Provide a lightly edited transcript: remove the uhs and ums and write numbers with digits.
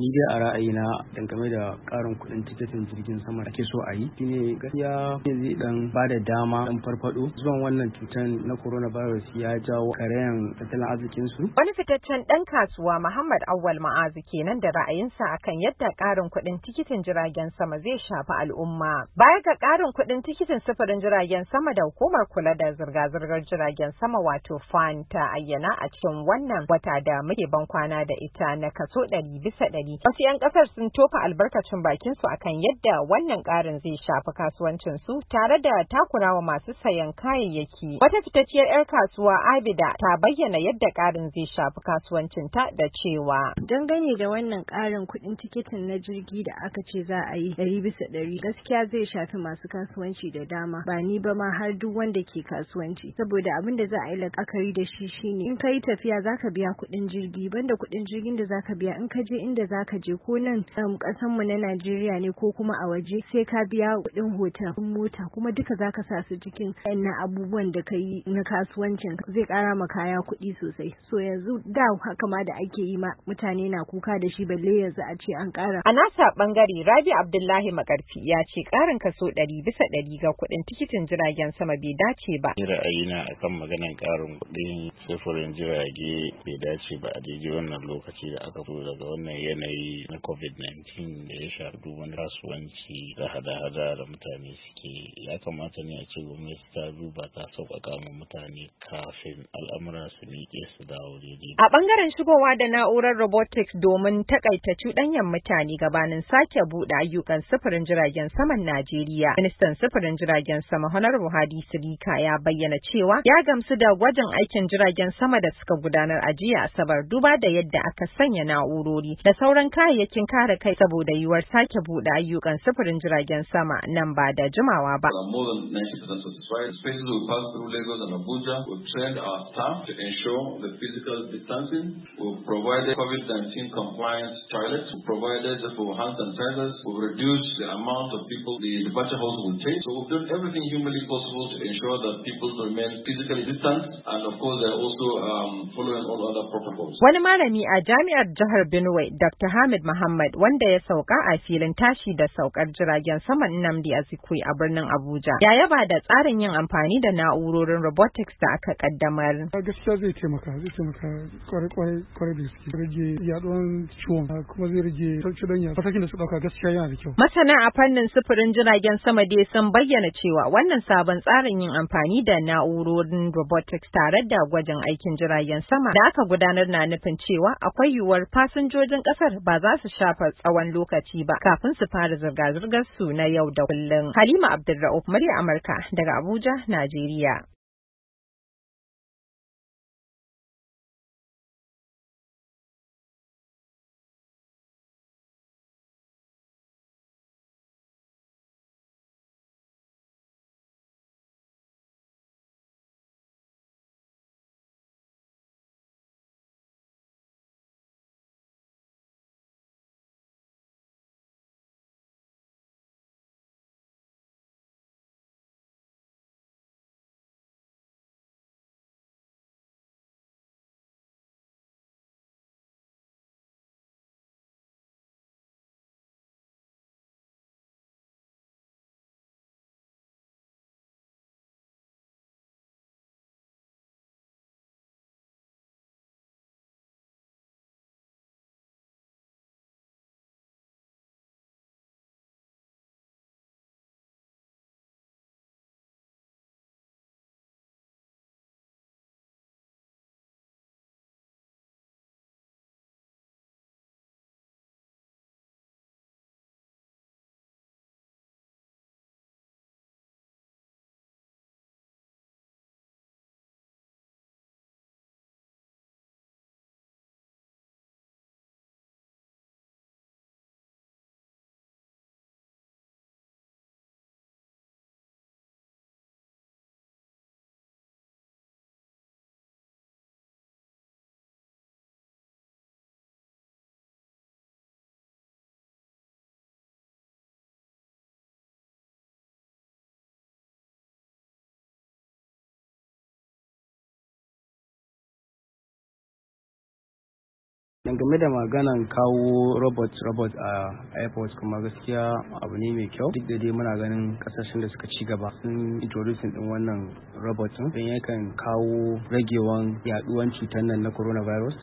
Ni dai a ra'ayina dangane da ƙarin kuɗin tiketin jirgin sama da ake so a yi shine gaskiya zai dan ba da dama dan farfado zuwan wannan cutar na coronavirus ya jawo karayan tattalin arzikin su. Wani fitaccen dan kasuwa Muhammad Awwal Ma'azu kenan da ra'ayinsa akan yadda ƙarin kuɗin tikitin jiragen sama zai shafi al'umma. Baya ga ƙarin kuɗin tikitin sufurin jiragen sama da hukumar kula da zirga-zirgar jiragen sama wato FAN ta ayyana a cikin wannan wata da muke ban kwana da ita na kaso 100%. Wasu 'yan ƙasar sun tofa albarkacin bakin su akan yadda wannan ƙarin zai shafi kasuwancin su tare da takurawa masu sayan kayayyaki. Wata fitacciyar 'yar kasuwa Abida ta bayyana yadda ƙarin zai shafi kasuwancin ta da cewa dangane da wannan ƙarin kuɗin tikitin na jirgi da aka ce za a yi 100%, gaskiya zai shafi masu kasuwanci da dama, ba ni ba ma har duk wanda ke kasuwanci, saboda abin da za a yi la'akari da shi shine in ka yi tafiya zaka biya kuɗin jirgi, banda kuɗin jirgin da zaka biya in ka je inda zaka je ko nan ƙasan mu na Najeriya ne ko kuma a waje sai ka biya kuɗin hotel, mota, kuma duka zaka sa su cikin wannan abubuwan da ka yi na kasuwancin, zai ƙara ma kaya kuɗi sosai. So yanzu da haka ma da ake yi ma mutane na kuka da shi, balle yanzu a ce an ƙara. A nasa bangare Rabi Abdullahi Makarfi ya ce ƙarin kaso 100% ga kuɗin tikitin jiragen sama bai dace ba. Ni ra'ayina akan maganan ƙarin kuɗin sufurin jirage bai dace ba a daidai wannan lokaci da aka fito daga wannan yanayi na COVID-19 da ya shafi duk wani kasuwanci da hada-hada da mutane suke. Ya kamata ne a ce gwamnati ta duba ta sauƙaƙa ma mutane kafin al'amura su miƙe su dawo daidai. A bangaren shigowa da na'urar robotics domin takaita cuɗanyan mutane gabanin sake buɗe ayyukan sufurin jiragen saman Najeriya, ministan sufurin jiragen sama Honorable Hadi Sirika ya bayyana cewa ya gamsu da gwajin aikin jiragen sama da suka gudanar a jiya Asabar, duba da yadda aka sanya na'urori da sauran kayayyakin kare kai saboda yiwuwar sake buɗe ayyukan sufurin jiragen sama nan ba da jimawa ba. We've trained our staff to ensure the physical distancing. We've provided COVID-19 compliant toilets. We've provided for hand sanitizers. We've reduced the amount of people the departure halls will take. So we've done everything humanly possible to ensure that people remain physically distant, and of course they're also following all other protocols. Wani malami a jami'ar jihar Benue, Dr. Hamid Muhammad, wanda ya sauka a filin tashi da saukar jiragen saman Nnamdi Azikiwe a birnin Abuja, ya yaba da tsarin yin amfani da na'urorin robotics da aka kaddamar. Gaskiya zai taimaka kwarai da gaske, rage yaduwan ciwon, kuma zai rage cuɗanya. Matakin da su ɗauka gaskiya yana da kyau. Masana a fannin sufurin jiragen sama dai sun bayyana cewa wannan sabon tsarin yin amfani da na'urorin robotics tare da gwajin aikin jiragen sama da aka gudanar na nufin cewa akwai yiwuwar fasinjojin ƙasar ba za su shafa tsawon lokaci ba kafin su fara zirga-zirgar su na yau da kullum. Halima Abdulra'uf, murya Amurka daga Abuja, Najeriya. Dangane da maganan kawo robot a airport kuma gaskiya abu ne mai kyau, duk da dai muna ganin kasashen da suka ci gaba sun introducing din wannan robot din yakan kawo ragewan yaduwan cutar nan na coronavirus.